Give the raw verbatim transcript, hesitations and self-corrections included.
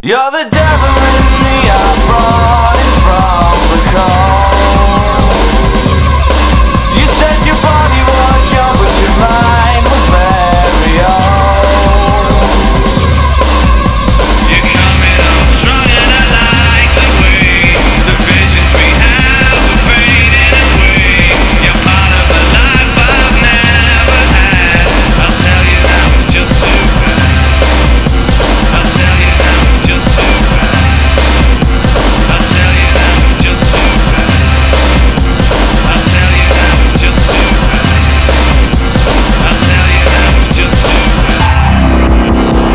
You're the devil in me, I brought it from the cold. You said your body was young, but your mind was very old. You're coming on strong and I like the way the visions we have are fading away. You're part of a life I've never had. I'll tell you now it's just too bad. I'll tell you now it's just too bad. I'll tell you now it's just too bad. I'll tell you now it's just too bad. I'll tell you now it's just too bad.